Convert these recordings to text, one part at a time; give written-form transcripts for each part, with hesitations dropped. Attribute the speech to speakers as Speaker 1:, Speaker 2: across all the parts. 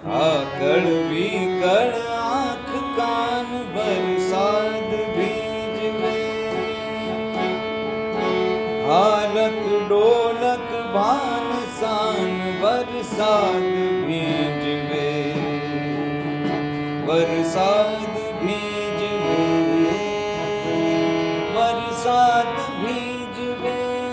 Speaker 1: आकड़ बीकड़ आँख कान बरसात भीजवे, हालक डोलक भान सान बरसात भीजवे, बरसात भीजवे, बरसात भीजवे।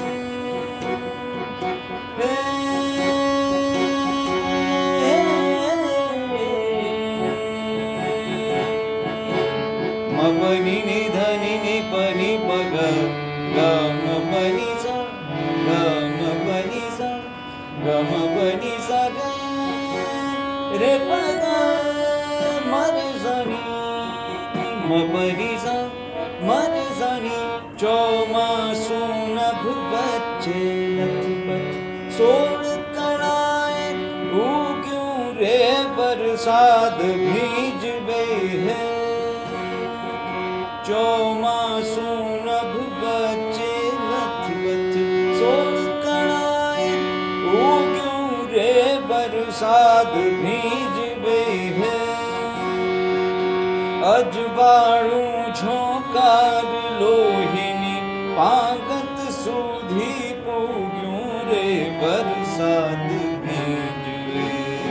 Speaker 1: मपनी नि धनि नि पनि पग गम पनि सा गम पनि सा गम पनि सा रे पग मर सनी मपनी सा मर सनी चौमासु नभ बच्चे लथपथ सोड़ कणाए क्यों रे बरसात भीजवे है, चौमासु नभ बच्चे लथपथ सोड़ कणाए क्यों रे बरसात भीजवे है, अजवाणु झोंकार लोहिनी पागत सूधी पूग्यूं रे बरसात भीजवे,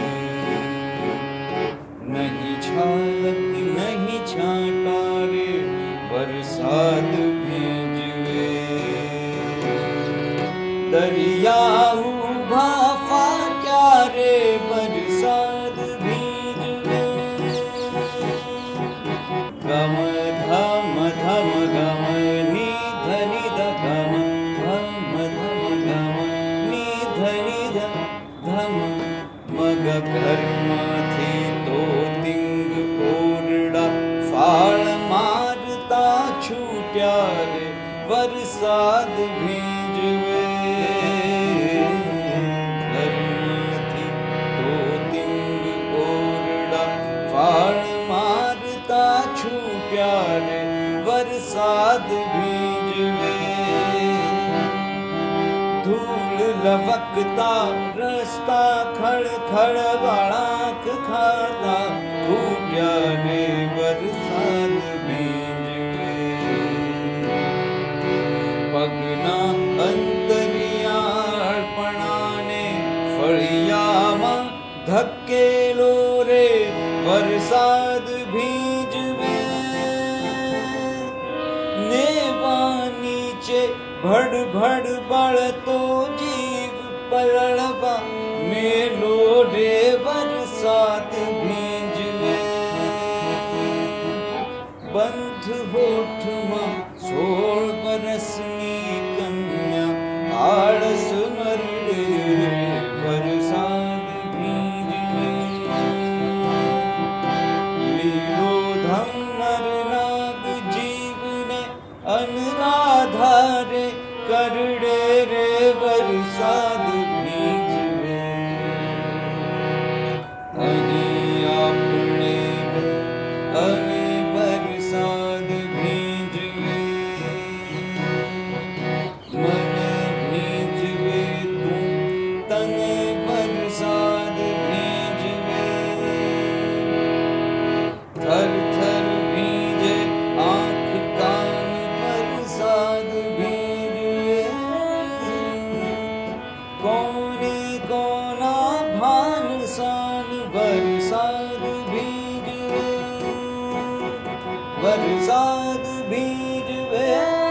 Speaker 1: नहीं छालक नहीं छाटा रे बरसात भीजवे, दरियाऊ भाफा क्या रे बरसात भीजवे, गम धम धम गम नि धनि ध गम धम धम गम नि धनि ध धम मग कर्माथी तो तिंग कोरडा फाळ मारता छूट्या रे बरसात भीजवे, कर्माथी तो तिंग कोरडा फाळ मारता छूट्या रे बरसात भीजवे, धूल लवकता रस्ता खड़ खड़ वळाक खाता फूट्या रे बरसात भीजवे, पगना अंतरियाळपणाने फळियामा धक्केलो रे बरसात भीजवे, नेवा नीचे भड़ भड़ बळतो जीव पलळवा मेलो रे बरसात भीजवे, बंध होठमा 16 बरसनी कन्या आळस मरडे रे बरसात भीजवे, लीलो धम्मर नाग जीवने अनुराधा रे करडे रे बरसात भीजवे, अनि आपणे अनि बरसात भीजवे, मन भीजवे तू तन बरसात भीजवे, थर थर भीजे आँख कान बरसात भीजवे, कोने कोना भान सान बरसात भीजवे, बरसात भीजवे।